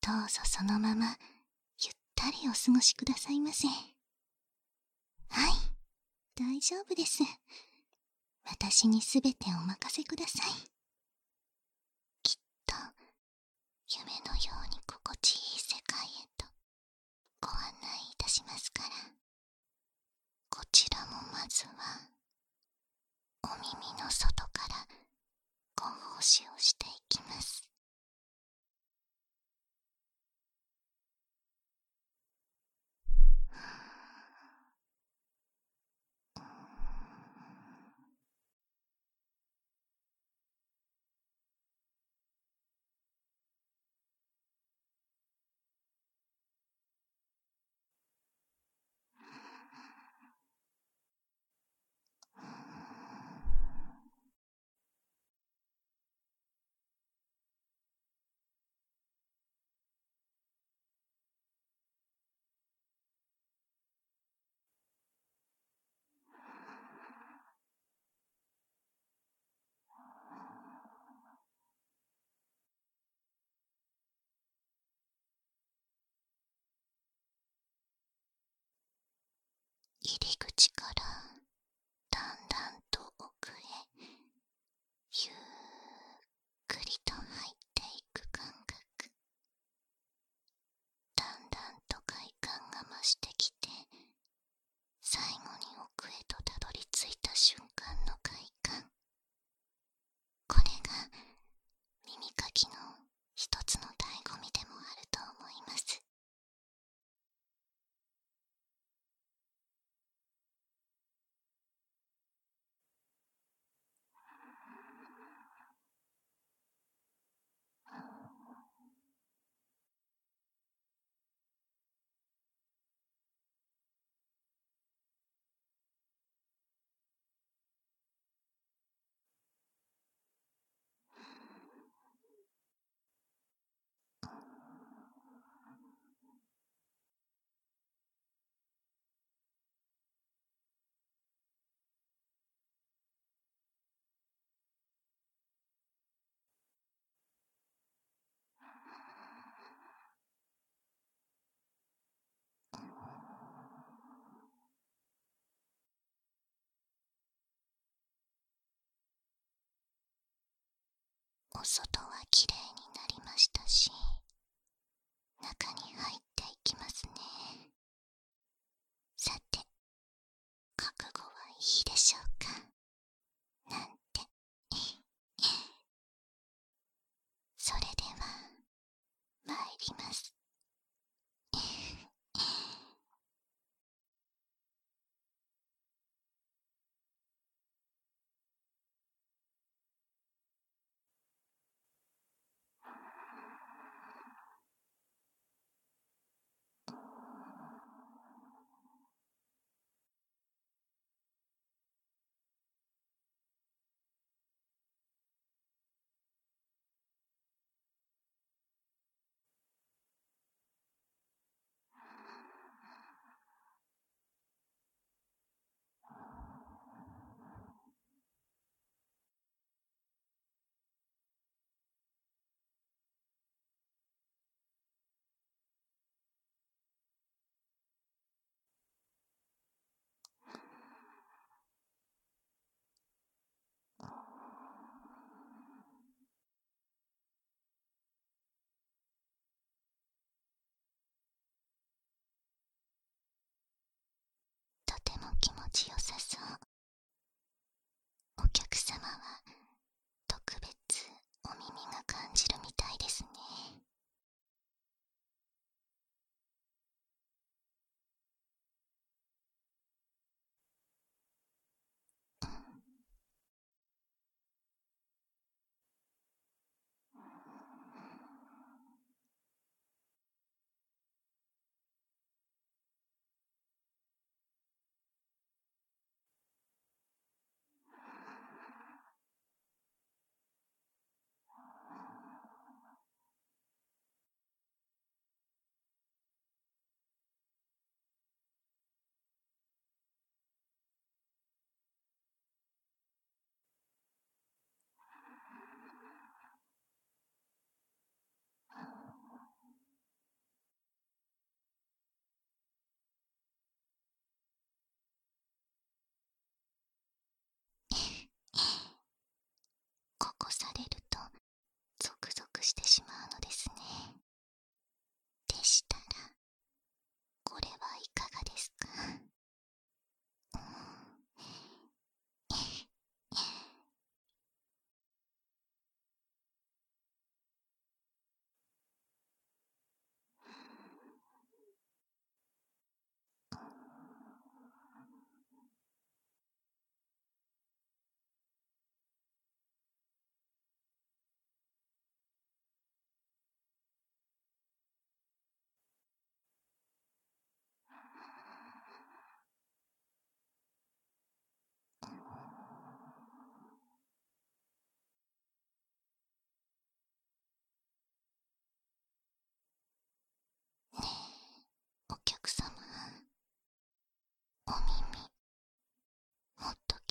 どうぞそのままゆったりお過ごしくださいませ。はい、大丈夫です。私にすべてお任せください。きっと夢のように心地いい世界へとご案内いたしますから、こちらもまずはお耳の外からご奉仕をしていきます。入り口からだんだんと奥へゆっくりと入っていく感覚、だんだんと快感が増してきて、最後に奥へとたどり着いた瞬間の快感、これが耳かきの一つの醍醐味でもあると思います。お外はきれいになりましたし、中に入っていきますね。さて、覚悟はいいでしょうか。なんてそれでは参ります。とても気持ちよさそう。お客様は特別お耳が感じるみたいですね。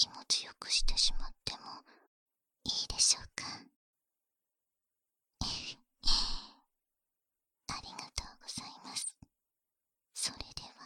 気持ちよくしてしまってもいいでしょうか。ありがとうございます。それでは。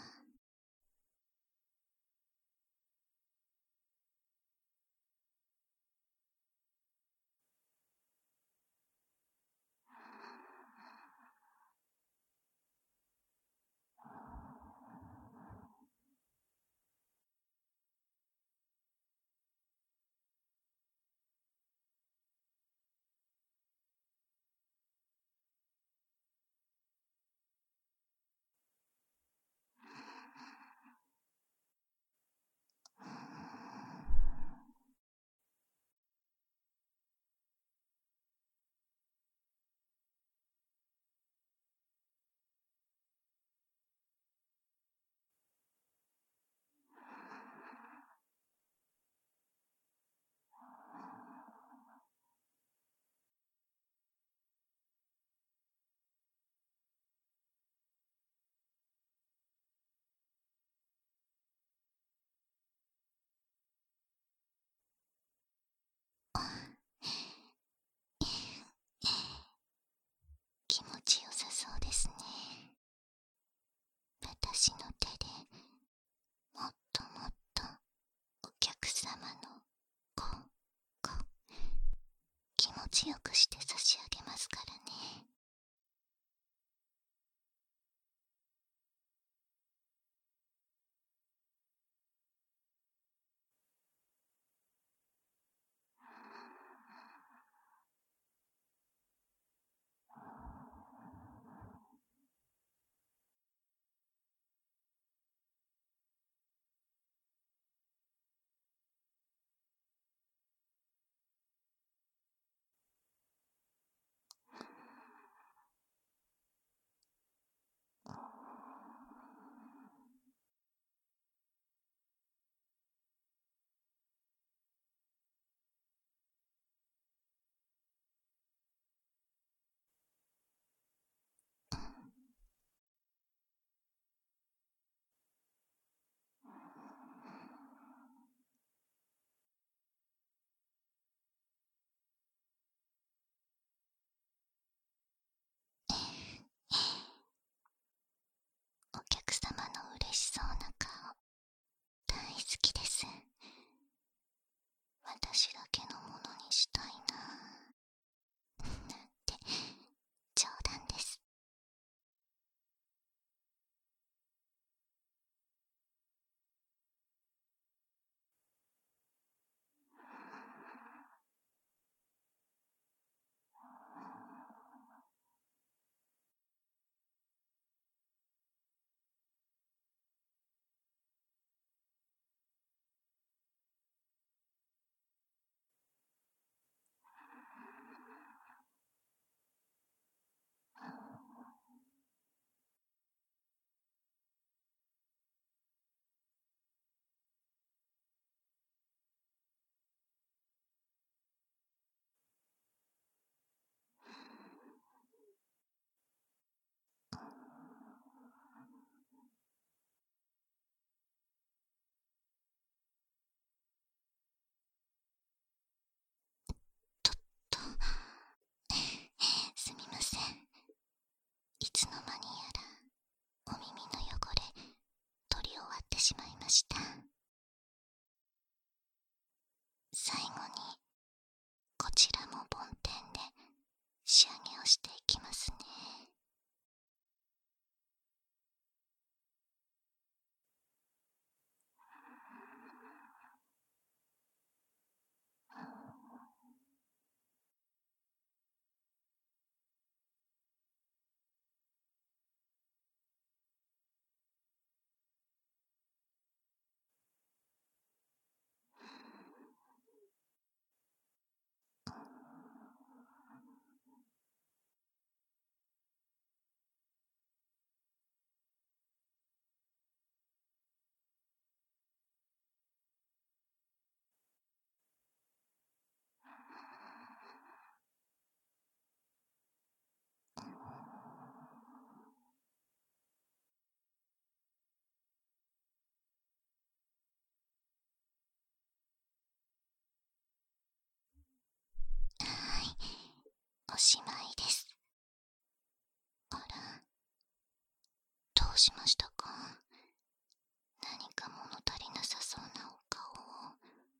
しまいです。あら、どうしましたか？何か物足りなさそうなお顔を。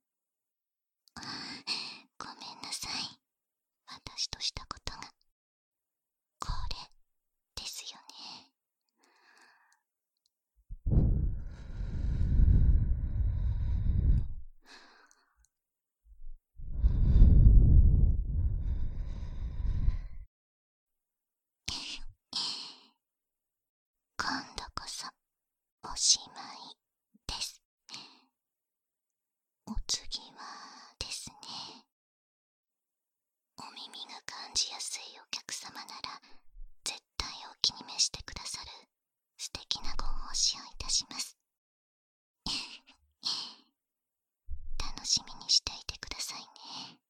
ごめんなさい。私としたことがこれですよね。今度こそおしまいです。お次はですね、お耳が感じやすいお客様なら絶対お気に召してくださる素敵なご奉仕をいたします。楽しみにしていてくださいね。